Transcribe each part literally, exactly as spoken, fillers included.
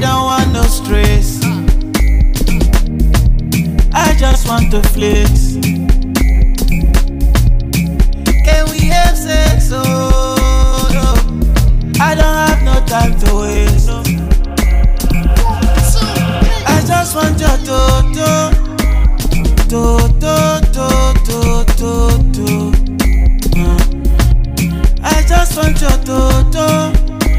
don't want no stress. I just want to flex. Can we have sex? Oh, no. I don't have no time to waste. I just want your toto, toto, toto, toto. I just want your toto,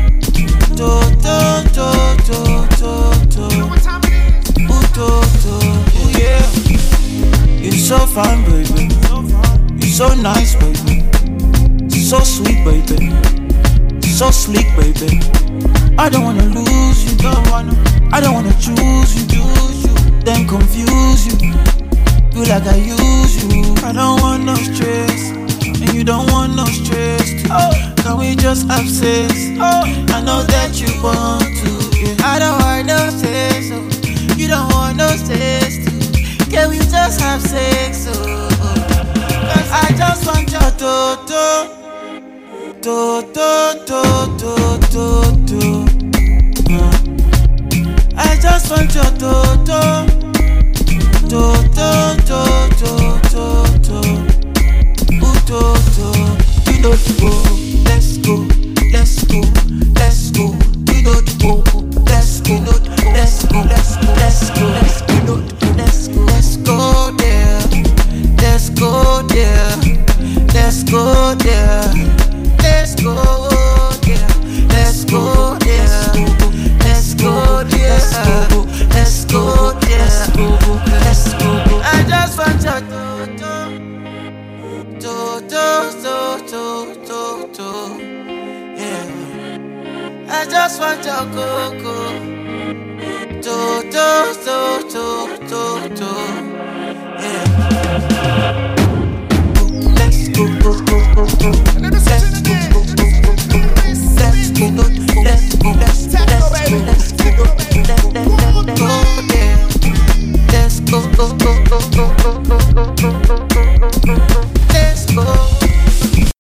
toto, toto, toto. Ooh, toto, ooh, yeah. You're so fine, baby. You're so nice, baby. So sweet, baby. So sleek, baby. I don't wanna lose you, don't wanna. I don't wanna choose you, choose you, then confuse you. Feel like I use you. I don't want no stress, and you don't want no stress too. Oh, can we just have sex? Oh, I know that you want to. Yeah. I don't want no sex, so you don't want no sex too. Can we just have sex? Oh, cause I just want your toto, toto, toto, toto. I just want your toto, toto, toto, toto, ooh, toto. You know the go, let's go, let's go, let's go. You know the go, let's go, let's go, let's go, let's go, let's go, let's go, let's go there, let's go there, let's go there, let's go there, let's go there. Let's go there, let's go there, let's go. I just want your toto, toto, toto, toto, yeah. I just want your coco, toto, toto, toto, yeah. Let's go, go, go.